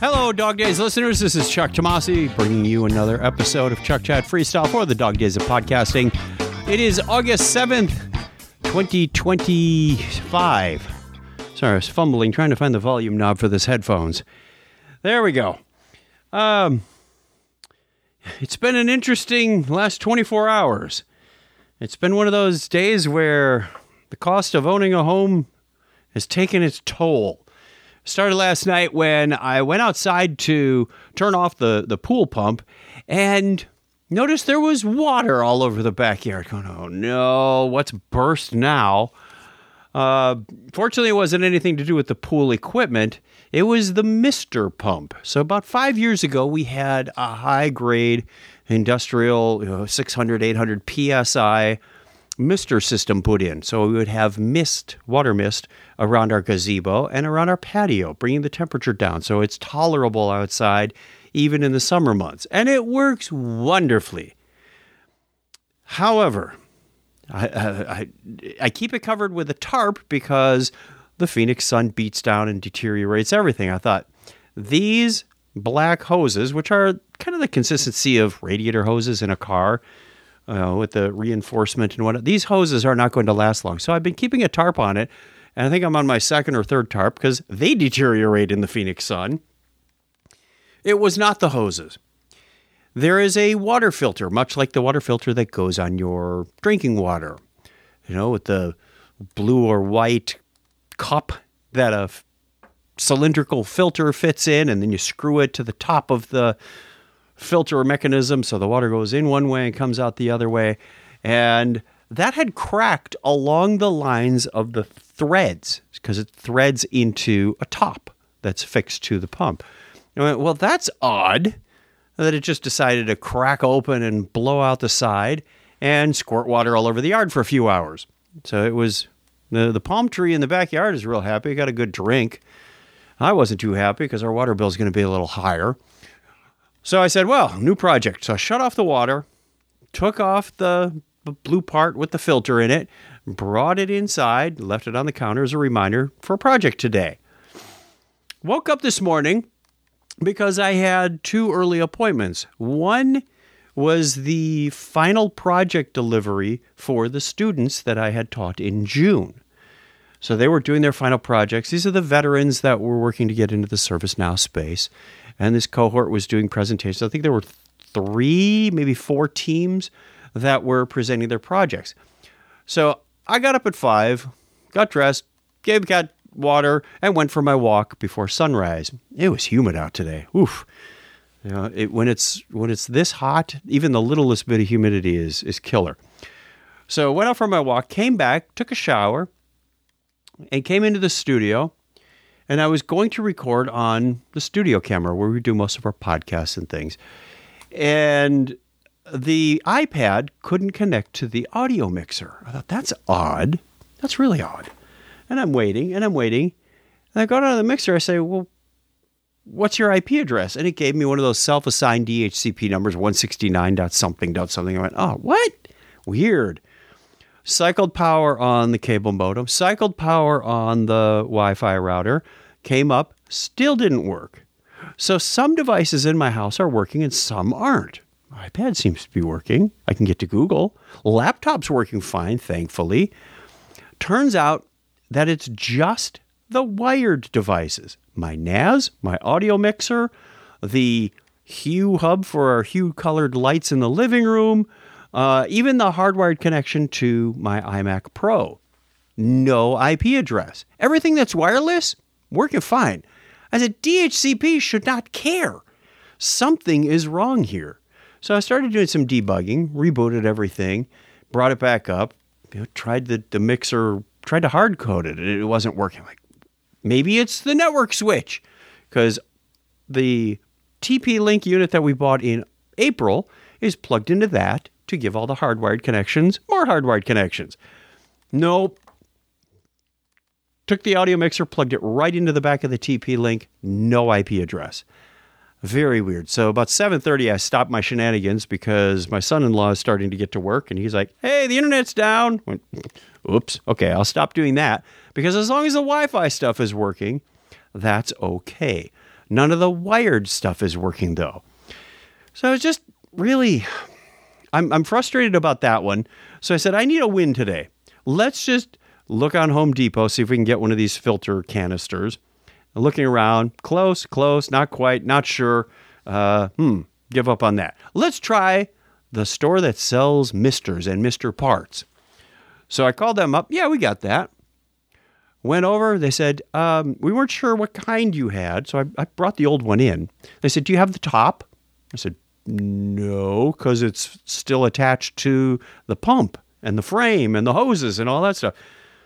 Hello, Dog Days listeners. This is Chuck Tomasi bringing you another episode of Chuck Chat Freestyle for the Dog Days of Podcasting. It is August 7th, 2025. Sorry, I was fumbling trying to find the volume knob for this headphones. There we go. It's been an interesting last 24 hours. It's been one of those days where the cost of owning a home has taken its toll. Started last night when I went outside to turn off the pool pump and noticed there was water all over the backyard. Going, oh no, what's burst now? Fortunately, it wasn't anything to do with the pool equipment. It was the mister pump. So about 5 years ago, we had a high-grade industrial 600, 800 PSI mister system put in. So we would have water mist around our gazebo and around our patio, bringing the temperature down so it's tolerable outside even in the summer months. And it works wonderfully. However, I keep it covered with a tarp because the Phoenix sun beats down and deteriorates everything. I thought, these black hoses, which are kind of the consistency of radiator hoses in a car, with the reinforcement and whatnot, these hoses are not going to last long. So I've been keeping a tarp on it, and I think I'm on my second or third tarp because they deteriorate in the Phoenix sun. It was not the hoses. There is a water filter, much like the water filter that goes on your drinking water, with the blue or white cup that a cylindrical filter fits in, and then you screw it to the top of the filter mechanism so the water goes in one way and comes out the other way. And that had cracked along the lines of the threads because it threads into a top that's fixed to the pump. I went, well, that's odd that it just decided to crack open and blow out the side and squirt water all over the yard for a few hours. So it was the palm tree in the backyard is real happy. Got a good drink. I wasn't too happy because our water bill is going to be a little higher. So I said, well, new project. So I shut off the water, took off the blue part with the filter in it, brought it inside, left it on the counter as a reminder for a project today. Woke up this morning because I had two early appointments. One was the final project delivery for the students that I had taught in June. So they were doing their final projects. These are the veterans that were working to get into the ServiceNow space. And this cohort was doing presentations. I think there were 3, maybe 4 teams that were presenting their projects. So I got up at 5, got dressed, gave the cat water, and went for my walk before sunrise. It was humid out today. Oof. When it's this hot, even the littlest bit of humidity is killer. So went out for my walk, came back, took a shower, and came into the studio. And I was going to record on the studio camera where we do most of our podcasts and things. And the iPad couldn't connect to the audio mixer. I thought, that's odd. That's really odd. And I'm waiting. And I go down to the mixer. I say, well, what's your IP address? And it gave me one of those self-assigned DHCP numbers, 169.something. I went, oh, what? Weird. Cycled power on the cable modem, cycled power on the Wi-Fi router, came up, still didn't work. So some devices in my house are working and some aren't. My iPad seems to be working. I can get to Google. Laptop's working fine, thankfully. Turns out that it's just the wired devices. My NAS, my audio mixer, the Hue hub for our Hue colored lights in the living room, even the hardwired connection to my iMac Pro. No IP address. Everything that's wireless, working fine. I said, DHCP should not care. Something is wrong here. So I started doing some debugging, rebooted everything, brought it back up, tried the mixer, tried to hard code it, and it wasn't working. Like, maybe it's the network switch, because the TP-Link unit that we bought in April is plugged into that to give all the hardwired connections more hardwired connections. Nope. Took the audio mixer, plugged it right into the back of the TP-Link, no IP address. Very weird. So about 7:30, I stopped my shenanigans because my son-in-law is starting to get to work, and he's like, hey, the internet's down. Went, oops. Okay, I'll stop doing that because as long as the Wi-Fi stuff is working, that's okay. None of the wired stuff is working, though. So it's just really, I'm frustrated about that one. So I said, I need a win today. Let's just look on Home Depot, see if we can get one of these filter canisters. Looking around, close, not quite, not sure. Give up on that. Let's try the store that sells Misters and Mister parts. So I called them up. Yeah, we got that. Went over. They said, we weren't sure what kind you had. So I brought the old one in. They said, do you have the top? I said, no, because it's still attached to the pump and the frame and the hoses and all that stuff.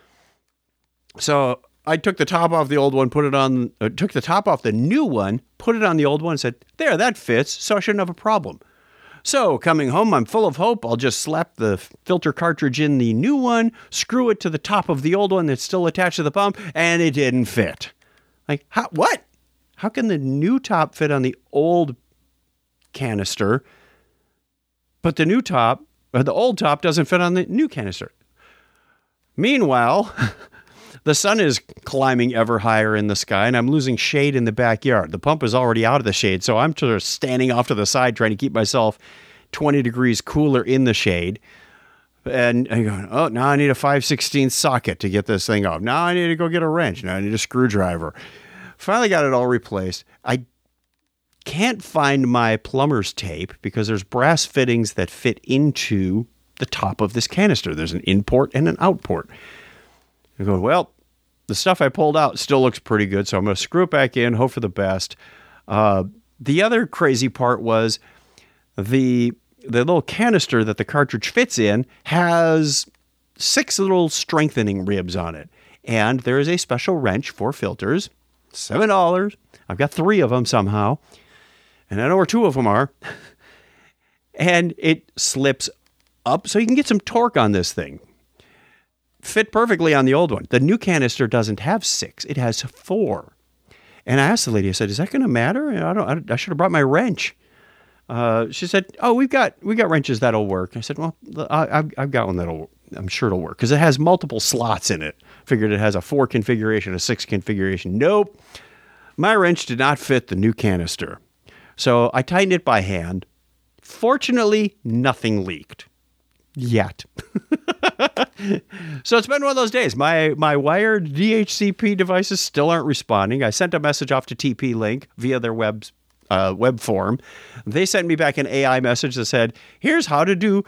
So I took the top off the old one, took the top off the new one, put it on the old one, and said, there, that fits, so I shouldn't have a problem. So coming home, I'm full of hope. I'll just slap the filter cartridge in the new one, screw it to the top of the old one that's still attached to the pump, and it didn't fit. Like, what? How can the new top fit on the old canister, but the old top doesn't fit on the new canister? Meanwhile, the sun is climbing ever higher in the sky, and I'm losing shade in the backyard. The pump is already out of the shade, so I'm sort of standing off to the side trying to keep myself 20 degrees cooler in the shade. And I'm going, oh, now I need a 5/16 socket to get this thing off. Now I need to go get a wrench. Now I need a screwdriver. Finally got it all replaced. I can't find my plumber's tape because there's brass fittings that fit into the top of this canister. There's an in port and an out port. I go, well, the stuff I pulled out still looks pretty good, so I'm going to screw it back in, hope for the best. The other crazy part was the little canister that the cartridge fits in has 6 little strengthening ribs on it. And there is a special wrench for filters, $7. I've got 3 of them somehow, and I know where 2 of them are. And it slips up so you can get some torque on this thing. Fit perfectly on the old one. The new canister doesn't have 6. It has 4. And I asked the lady, I said, is that going to matter? I should have brought my wrench. She said, oh, we got wrenches that'll work. I said, well, I've got one I'm sure it'll work because it has multiple slots in it. Figured it has a 4 configuration, a 6 configuration. Nope. My wrench did not fit the new canister. So I tightened it by hand. Fortunately, nothing leaked. Yet. So it's been one of those days. My wired DHCP devices still aren't responding. I sent a message off to TP-Link via their web form. They sent me back an AI message that said, here's how to do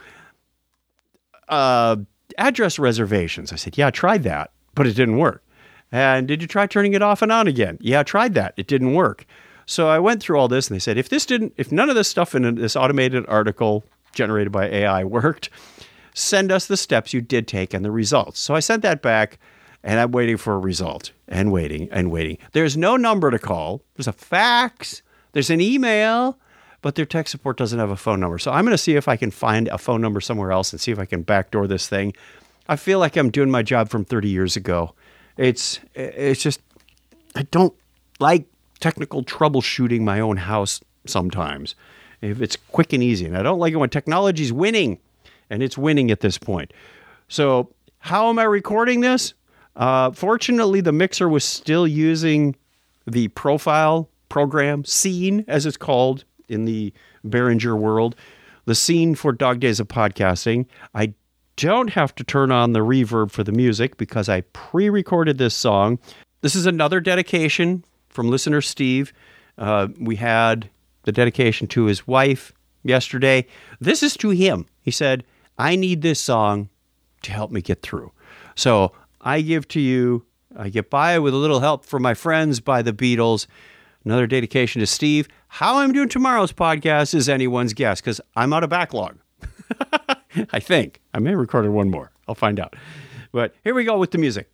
address reservations. I said, yeah, I tried that, but it didn't work. And did you try turning it off and on again? Yeah, I tried that. It didn't work. So I went through all this and they said, if none of this stuff in this automated article generated by AI worked, send us the steps you did take and the results. So I sent that back, and I'm waiting for a result, and waiting. There's no number to call. There's a fax. There's an email, but their tech support doesn't have a phone number. So I'm going to see if I can find a phone number somewhere else and see if I can backdoor this thing. I feel like I'm doing my job from 30 years ago. It's just, I don't like technical troubleshooting my own house sometimes. If it's quick and easy. And I don't like it when technology's winning. And it's winning at this point. So how am I recording this? Fortunately, the mixer was still using the profile program, Scene, as it's called in the Behringer world. The Scene for Dog Days of Podcasting. I don't have to turn on the reverb for the music because I pre-recorded this song. This is another dedication from listener Steve. We had the dedication to his wife yesterday. This is to him. He said, I need this song to help me get through. So I give to you, I get by with a little help from my friends by the Beatles. Another dedication to Steve. How I'm doing tomorrow's podcast is anyone's guess because I'm out of backlog. I think. I may have recorded one more. I'll find out. But here we go with the music.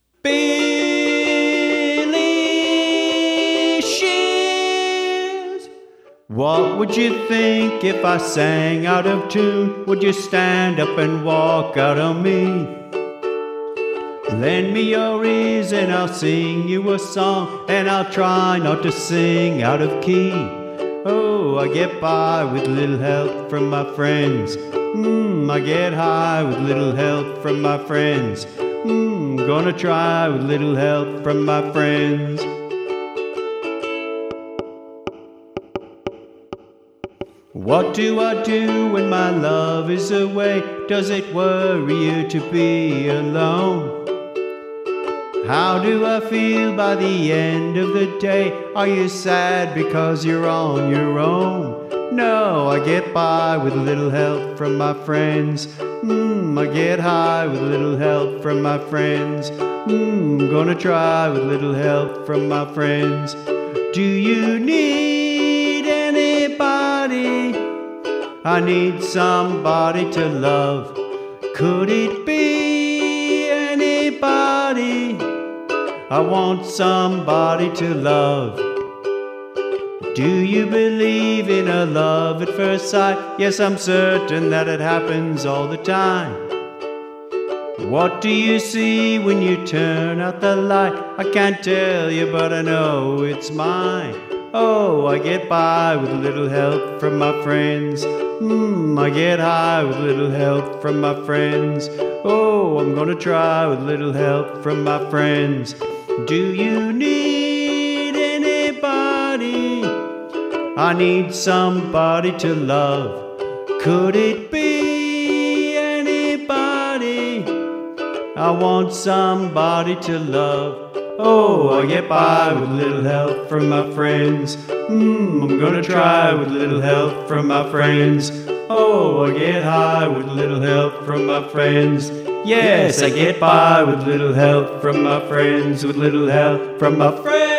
Billy Shears. What would you think if I sang out of tune? Would you stand up and walk out on me? Lend me your ears and I'll sing you a song, and I'll try not to sing out of key. Oh, I get by with little help from my friends. I get high with little help from my friends. Gonna try with little help from my friends. What do I do when my love is away? Does it worry you to be alone? How do I feel by the end of the day? Are you sad because you're on your own? No, I get by with a little help from my friends. I get high with a little help from my friends. Gonna try with a little help from my friends. Do you need anybody? I need somebody to love. Could it be anybody? I want somebody to love. Do you believe in a love at first sight? Yes, I'm certain that it happens all the time. What do you see when you turn out the light? I can't tell you, but I know it's mine. Oh, I get by with a little help from my friends. I get high with a little help from my friends. Oh, I'm gonna try with a little help from my friends. Do you need anybody? I need somebody to love. Could it be anybody? I want somebody to love. Oh, I get by with a little help from my friends. I'm gonna try with a little help from my friends. Oh, I get high with a little help from my friends. Yes, I get by with a little help from my friends, with little help from my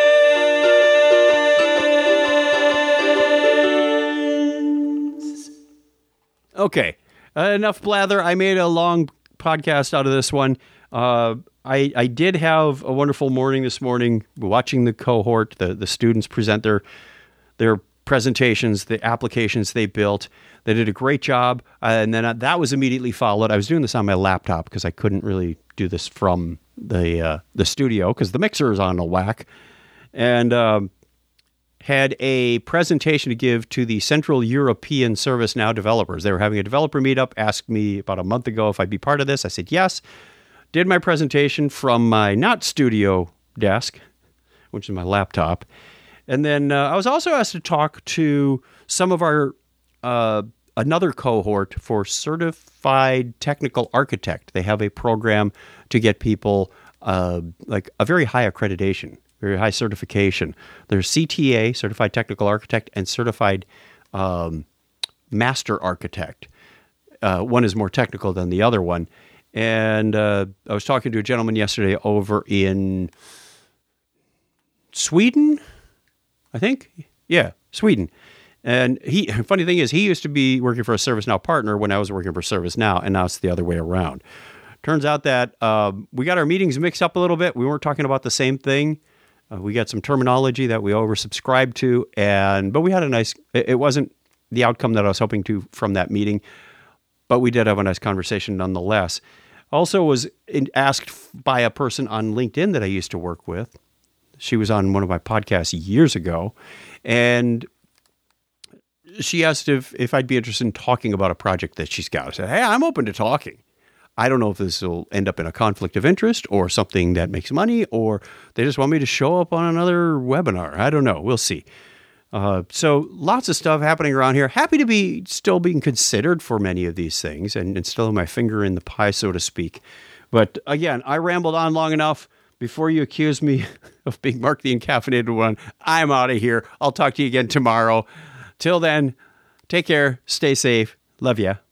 friends. Okay, enough blather. I made a long podcast out of this one. I did have a wonderful morning this morning watching the cohort, the students present their presentations, the applications they built. They did a great job. And then that was immediately followed. I was doing this on my laptop because I couldn't really do this from the studio because the mixer is on a whack. And had a presentation to give to the Central European ServiceNow developers. They were having a developer meetup, asked me about a month ago if I'd be part of this. I said yes. Did my presentation from my not studio desk, which is my laptop. And then I was also asked to talk to some of our another cohort for Certified Technical Architect. They have a program to get people like a very high accreditation, very high certification. There's CTA, Certified Technical Architect, and Certified Master Architect. One is more technical than the other one. And I was talking to a gentleman yesterday over in Sweden, I think. Yeah, Sweden. And funny thing is, he used to be working for a ServiceNow partner when I was working for ServiceNow, and now it's the other way around. Turns out that we got our meetings mixed up a little bit. We weren't talking about the same thing. We got some terminology that we oversubscribed to, but we had a nice. It wasn't the outcome that I was hoping to from that meeting, but we did have a nice conversation nonetheless. Also was asked by a person on LinkedIn that I used to work with. She was on one of my podcasts years ago, and she asked if I'd be interested in talking about a project that she's got. I said, hey, I'm open to talking. I don't know if this will end up in a conflict of interest or something that makes money, or they just want me to show up on another webinar. I don't know. We'll see. So lots of stuff happening around here. Happy to be still being considered for many of these things and still have my finger in the pie, so to speak. But again, I rambled on long enough. Before you accuse me of being Mark the Encaffeinated One, I'm out of here. I'll talk to you again tomorrow. Till then, take care, stay safe, love ya.